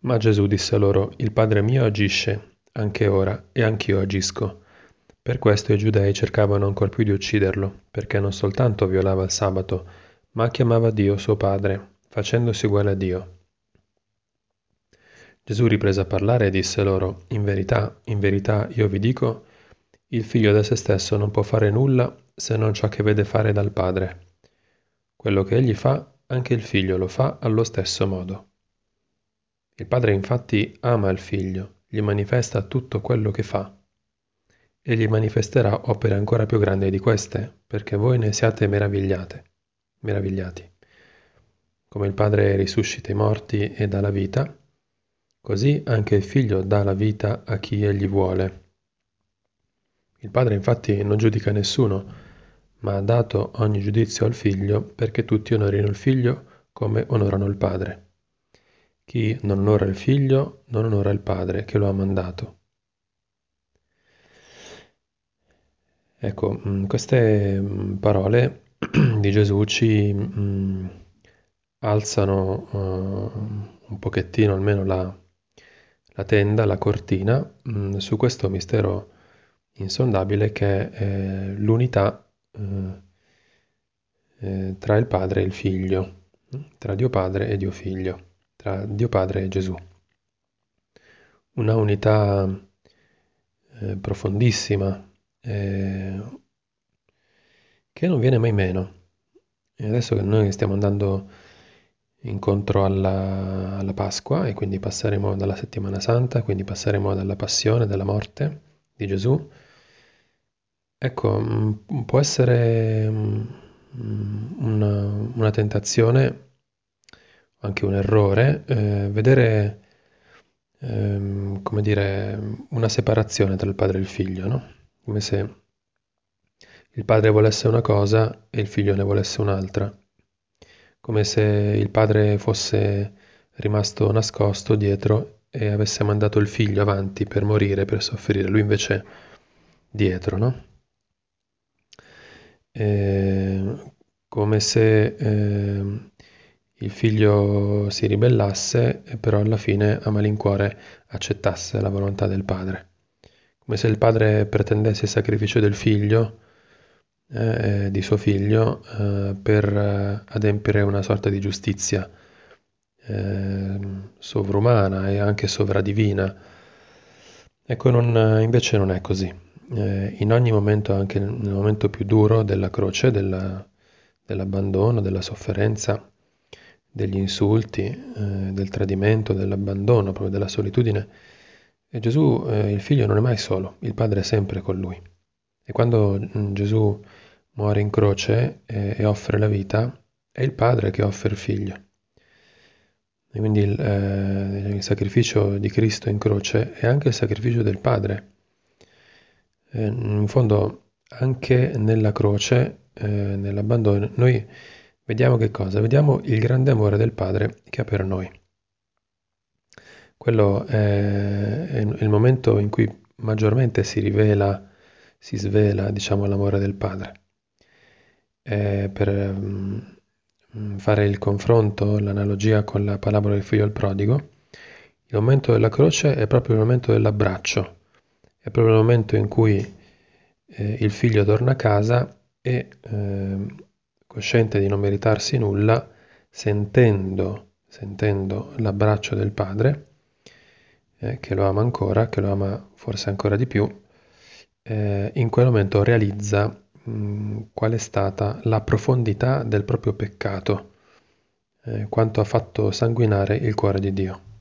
Ma Gesù disse loro: Il Padre mio agisce anche ora, e anch'io agisco. Per questo i giudei cercavano ancor più di ucciderlo, perché non soltanto violava il sabato, ma chiamava Dio suo Padre, facendosi uguale a Dio. Gesù riprese a parlare e disse loro: in verità io vi dico, il figlio da se stesso non può fare nulla se non ciò che vede fare dal Padre. Quello che egli fa, anche il figlio lo fa allo stesso modo. Il Padre infatti ama il figlio, gli manifesta tutto quello che fa e gli manifesterà opere ancora più grandi di queste, perché voi ne siate meravigliati. Come il Padre risuscita i morti e dà la vita, così anche il Figlio dà la vita a chi egli vuole. Il Padre infatti non giudica nessuno, ma ha dato ogni giudizio al Figlio perché tutti onorino il Figlio come onorano il Padre. Chi non onora il Figlio non onora il Padre che lo ha mandato. Ecco, queste parole di Gesù ci alzano un pochettino almeno la tenda, la cortina, su questo mistero insondabile che è l'unità tra il Padre e il Figlio, tra Dio Padre e Dio Figlio, tra Dio Padre e Gesù. Una unità profondissima, eh, che non viene mai meno. E adesso che noi stiamo andando incontro alla Pasqua e quindi passeremo dalla Settimana Santa, quindi passeremo dalla passione, dalla morte di Gesù, ecco, può essere una tentazione, anche un errore, vedere, come dire, una separazione tra il padre e il figlio, no? Come se il padre volesse una cosa e il figlio ne volesse un'altra, come se il padre fosse rimasto nascosto dietro e avesse mandato il figlio avanti per morire, per soffrire, lui invece dietro, no? Come se il figlio si ribellasse e però alla fine a malincuore accettasse la volontà del padre. Come se il padre pretendesse il sacrificio del figlio, di suo figlio, per adempiere una sorta di giustizia sovrumana e anche sovradivina. Ecco, invece non è così. In ogni momento, anche nel momento più duro della croce, dell'abbandono, della sofferenza, degli insulti, del tradimento, dell'abbandono, proprio della solitudine, e Gesù, il figlio, non è mai solo, il padre è sempre con lui. E quando Gesù muore in croce e offre la vita, è il padre che offre il figlio. E quindi il sacrificio di Cristo in croce è anche il sacrificio del Padre. In fondo, anche nella croce, nell'abbandono, noi vediamo che cosa? Vediamo il grande amore del Padre che ha per noi. Quello è il momento in cui maggiormente si svela, diciamo, l'amore del Padre. Per fare il confronto, l'analogia con la parabola del figlio al prodigo, il momento della croce è proprio il momento dell'abbraccio, è proprio il momento in cui il figlio torna a casa e, cosciente di non meritarsi nulla, sentendo l'abbraccio del padre, che lo ama ancora, che lo ama forse ancora di più, in quel momento realizza qual è stata la profondità del proprio peccato, quanto ha fatto sanguinare il cuore di Dio.